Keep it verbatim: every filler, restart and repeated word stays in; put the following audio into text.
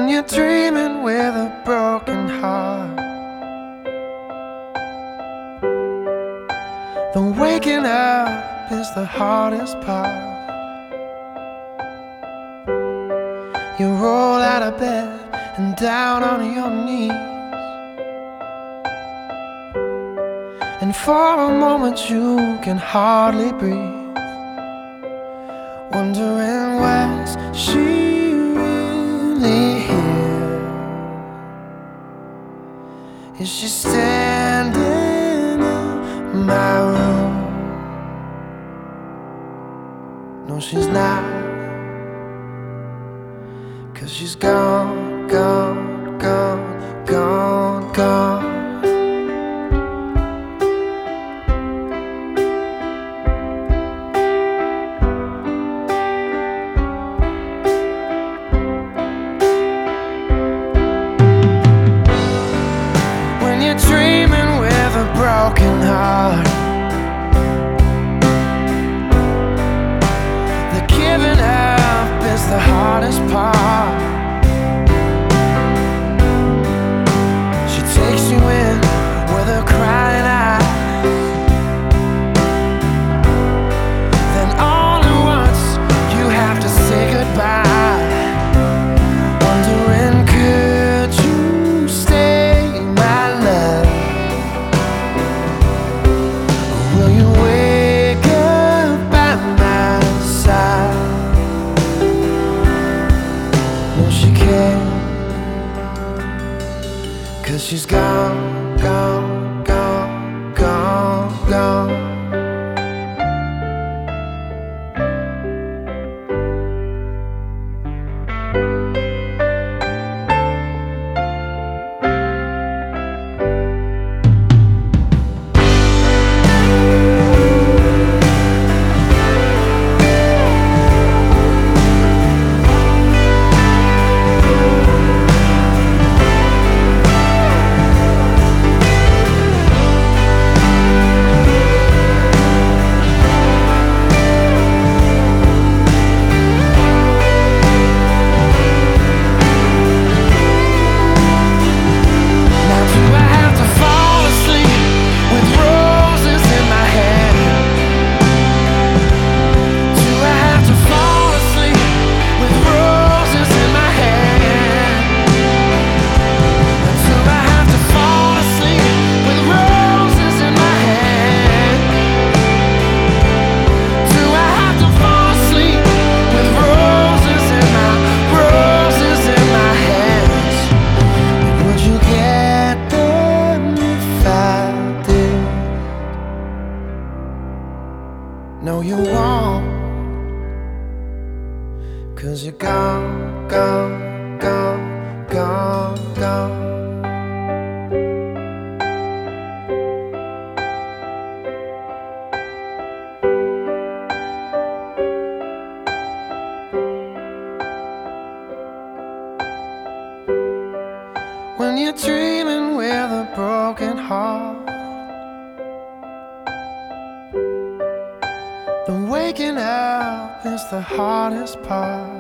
When you're dreaming with a broken heart, then waking up is the hardest part. You roll out of bed and down on your knees, and for a moment you can hardly breathe, wondering where's she really here? Is she standing in my room? No, she's not, 'cause she's gone, gone, gone, gone, gone. When you're dreaming with a broken heart, the giving up is the hardest part. She takes you in with her crying eyes, then all at once you have to say goodbye, wondering could you stay, my love? Or will you wake up by my side? No, she can't, 'cause she's gone, gone, gone, gone, gone. No, you won't, 'cause you're gone, gone, gone, gone, gone. When you're dreaming with a broken heart, then waking up is the hardest part.